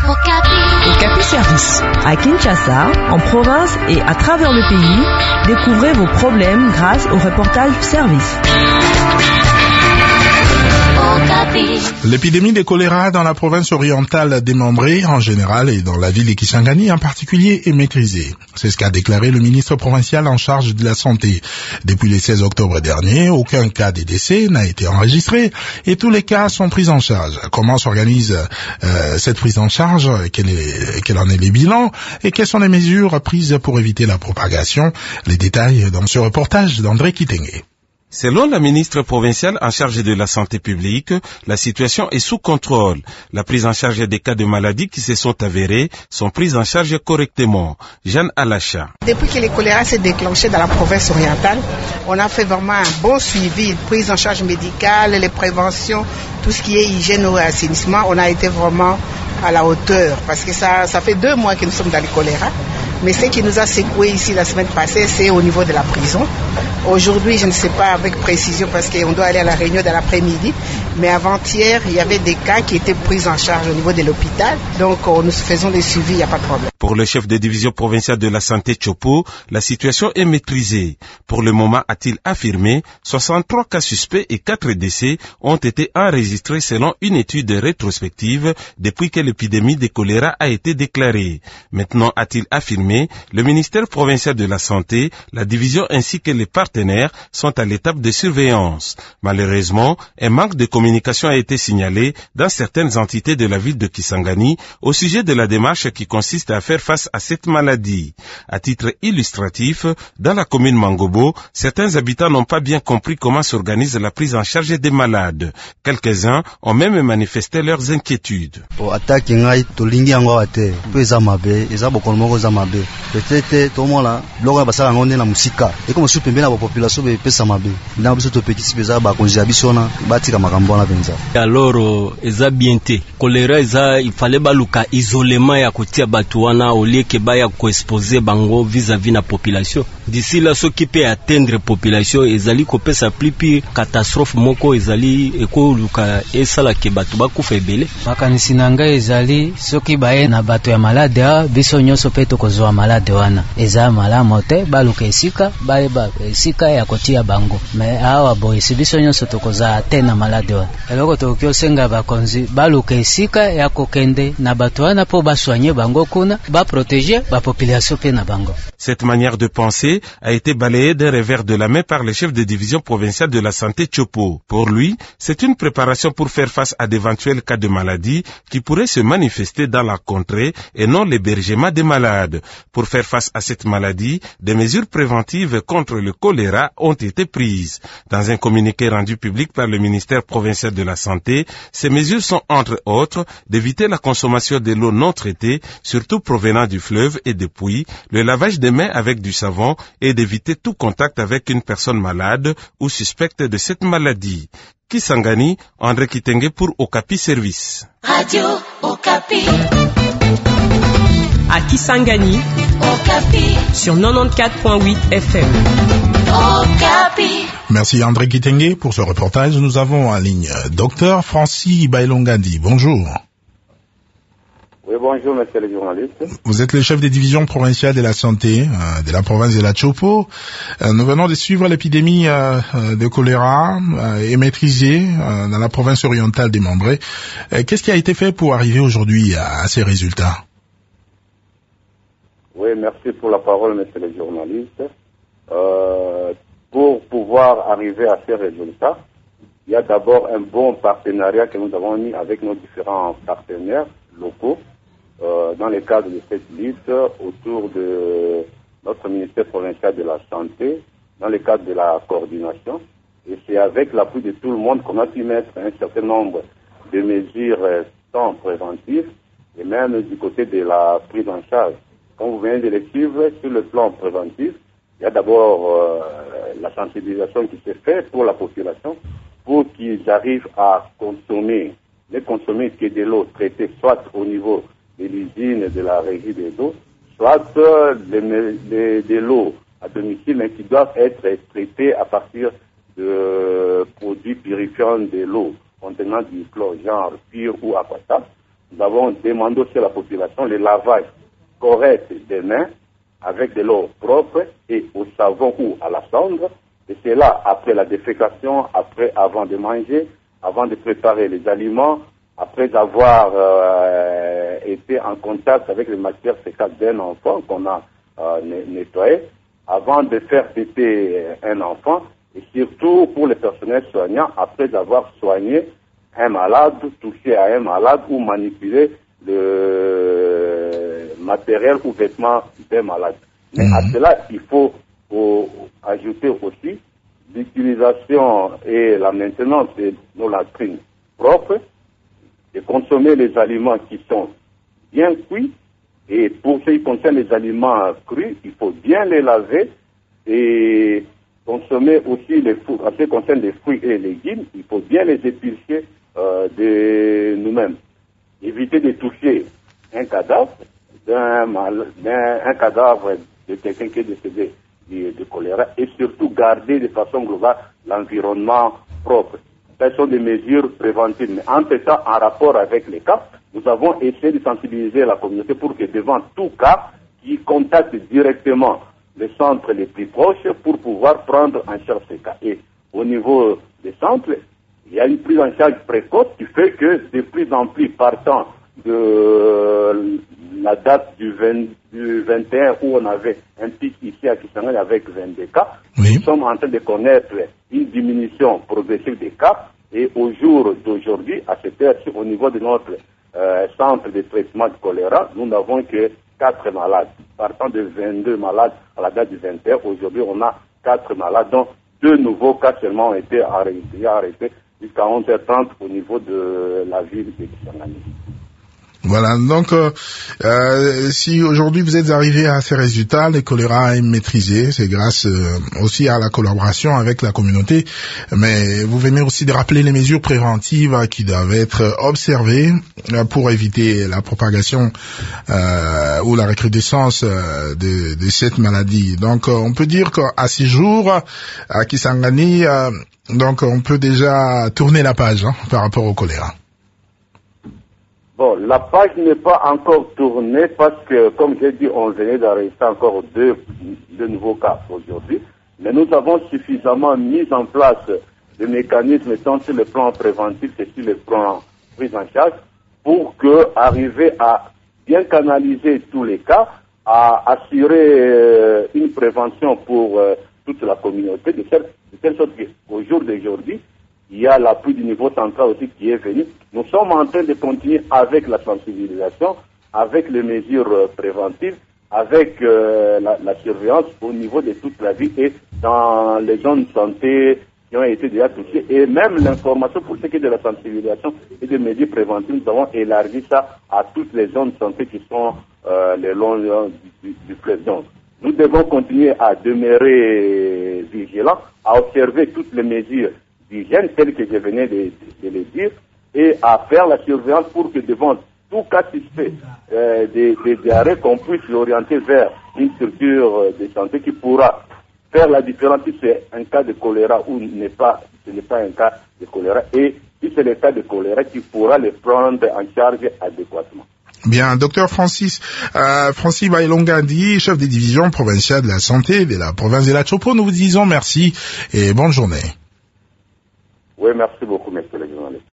Okapi Service. À Kinshasa, en province et à travers le pays, découvrez vos problèmes grâce au reportage service. L'épidémie de choléra dans la province orientale démembrée en général et dans la ville de Kisangani en particulier est maîtrisée. C'est ce qu'a déclaré le ministre provincial en charge de la santé. Depuis le 16 octobre dernier, aucun cas de décès n'a été enregistré et tous les cas sont pris en charge. Comment s'organise cette prise en charge? Quel en est les bilans? Et quelles sont les mesures prises pour éviter la propagation? Les détails dans ce reportage d'André Kitenge. Selon la ministre provinciale en charge de la santé publique, la situation est sous contrôle. La prise en charge des cas de maladies qui se sont avérés sont prises en charge correctement. Jeanne Alacha. Depuis que le choléra s'est déclenché dans la province orientale, on a fait vraiment un bon suivi, prise en charge médicale, les préventions, tout ce qui est hygiène ou assainissement. On a été vraiment à la hauteur parce que ça fait 2 mois que nous sommes dans le choléra. Mais ce qui nous a secoué ici la semaine passée, c'est au niveau de la prison. Aujourd'hui, je ne sais pas avec précision parce qu'on doit aller à la réunion de l'après-midi. Mais avant-hier, il y avait des cas qui étaient pris en charge au niveau de l'hôpital. Donc, nous faisons des suivis, il n'y a pas de problème. Pour le chef de division provinciale de la santé Chopo, la situation est maîtrisée. Pour le moment, a-t-il affirmé, 63 cas suspects et 4 décès ont été enregistrés selon une étude rétrospective depuis que l'épidémie de choléra a été déclarée. Maintenant, a-t-il affirmé, le ministère provincial de la santé, la division ainsi que les partenaires sont à l'étape de surveillance. Malheureusement, un manque de communication a été signalé dans certaines entités de la ville de Kisangani au sujet de la démarche qui consiste à faire face à cette maladie. À titre illustratif, dans la commune Mangobo, certains habitants n'ont pas bien compris comment s'organise la prise en charge des malades. Quelques-uns ont même manifesté leurs inquiétudes. Peut-être tout le monde là, l'on va ça en na musika. Et comme je peux bien la population be pesa mabe. Dans biso to petit pesa ba konja bisona batika makambo na benza. Alors eza bienté. Choléra eza il fallait baluka isolement ya kotia batu wana au lieu que ba ya ko exposer bango vis-à-vis na population. D'ici là ce qui peut atteindre population ezali ko pesa plus pire catastrophe moko ezali eko luka esala ke batu ba ku febele. Makanisi nanga ezali soki baye na batu ya malade biso nyoso peto kozwa malade wana eza malamu te baluka esika baye ba esika ya kotia bango me awa boy sibiso nyonso tokoza te na malade wana eloko tokyo senga bakonzi baluka esika ya kokende na bato wana po baswanye bango kuna ba protéger ba population pe na bango. Cette manière de penser a été balayée d'un revers de la main par le chef de division provinciale de la santé Chopo. Pour lui, c'est une préparation pour faire face à d'éventuels cas de maladie qui pourraient se manifester dans la contrée et non l'hébergement des malades. Pour faire face à cette maladie, des mesures préventives contre le choléra ont été prises. Dans un communiqué rendu public par le ministère provincial de la Santé, ces mesures sont entre autres d'éviter la consommation de l'eau non traitée, surtout provenant du fleuve et des puits, le lavage des mains avec du savon et d'éviter tout contact avec une personne malade ou suspecte de cette maladie. Kisangani, André Kitenge pour Okapi Service. Radio Okapi. À Kisangani, Okapi. Sur 94.8 FM. Okapi. Merci André Kitenge pour ce reportage. Nous avons en ligne Dr Francis Bailongandi. Bonjour. Oui, bonjour, monsieur le journaliste. Vous êtes le chef des divisions provinciales de la santé de la province de la Chopo. Nous venons de suivre l'épidémie de choléra et maîtrisée dans la province orientale démembrée. Qu'est-ce qui a été fait pour arriver aujourd'hui à ces résultats? Oui, merci pour la parole, monsieur le journaliste. Pour pouvoir arriver à ces résultats, il y a d'abord un bon partenariat que nous avons mis avec nos différents partenaires locaux dans le cadre de cette lutte autour de notre ministère provincial de la Santé, dans le cadre de la coordination. Et c'est avec l'appui de tout le monde qu'on a pu mettre un certain nombre de mesures tant préventives et même du côté de la prise en charge. Comme vous venez de le suivre, sur le plan préventif, il y a d'abord la sensibilisation qui se fait pour la population pour qu'ils arrivent à consommer, ne consommer que de l'eau traitée, soit au niveau de l'usine de la régie des eaux, soit de l'eau à domicile, mais qui doivent être traitées à partir de produits purifiants de l'eau contenant du chlore, genre pur ou aquatable. nous avons demandé aussi à la population le lavage correct des mains avec de l'eau propre et au savon ou à la cendre. Et c'est là, après la défécation, avant de manger, avant de préparer les aliments, après avoir été en contact avec les matières fécales d'un enfant qu'on a nettoyé, avant de faire téter un enfant, et surtout pour les personnels soignants, après avoir soigné un malade, touché à un malade ou manipulé le matériel ou vêtements d'un malade. Mais à cela, il faut ajouter aussi l'utilisation et la maintenance de nos latrines propres, de consommer les aliments qui sont bien cuits, et pour ce qui concerne les aliments crus, il faut bien les laver, et consommer aussi en ce qui concerne les fruits et les légumes, il faut bien les éplucher de nous-mêmes. Éviter de toucher un cadavre un cadavre de quelqu'un qui est décédé de choléra, et surtout garder de façon globale l'environnement propre. Ce sont des mesures préventives. Mais entre-temps, en rapport avec les cas, nous avons essayé de sensibiliser la communauté pour que devant tout cas, qui contacte directement les centres les plus proches pour pouvoir prendre en charge ces cas. Et au niveau des centres, il y a une prise en charge précoce qui fait que de plus en plus, partant de la date du 21 où on avait un pic ici à Kisangani avec 22 cas, nous sommes en train de connaître une diminution progressive des cas, et au jour d'aujourd'hui, à cette heure-ci, au niveau de notre centre de traitement de choléra, nous n'avons que 4 malades. Partant de 22 malades à la date du 21, aujourd'hui on a 4 malades, dont 2 nouveaux cas seulement ont été arrêtés jusqu'à 11h30 au niveau de la ville de Kisangani. Voilà, donc si aujourd'hui vous êtes arrivé à ces résultats, le choléra est maîtrisé, c'est grâce aussi à la collaboration avec la communauté, mais vous venez aussi de rappeler les mesures préventives qui doivent être observées pour éviter la propagation ou la recrudescence de cette maladie. Donc on peut dire qu'à ces jours, à Kisangani, donc on peut déjà tourner la page par rapport au choléra. Bon, la page n'est pas encore tournée parce que, comme j'ai dit, on venait d'arrêter encore deux nouveaux cas aujourd'hui. Mais nous avons suffisamment mis en place des mécanismes tant sur le plan préventif que sur le plan prise en charge pour arriver à bien canaliser tous les cas, à assurer une prévention pour toute la communauté, de telle sorte qu'au jour d'aujourd'hui, il y a l'appui du niveau central aussi qui est venu. Nous sommes en train de continuer avec la sensibilisation, avec les mesures préventives, avec la surveillance au niveau de toute la ville et dans les zones de santé qui ont été déjà touchées. Et même l'information pour ce qui est de la sensibilisation et des mesures préventives, nous avons élargi ça à toutes les zones de santé qui sont le long du fleuve. Donc, nous devons continuer à demeurer vigilants, à observer toutes les mesures d'hygiène, telles que je venais de les dire, et à faire la surveillance pour que devant tout cas suspect des diarrhées, qu'on puisse l'orienter vers une structure de santé qui pourra faire la différence si c'est un cas de choléra ou ce n'est pas un cas de choléra, et si c'est le cas de choléra, qui pourra le prendre en charge adéquatement. Bien, docteur Francis Bailongandi, chef des divisions provinciales de la santé de la province de la Chopo, nous vous disons merci et bonne journée. Oui, merci beaucoup, monsieur le journaliste.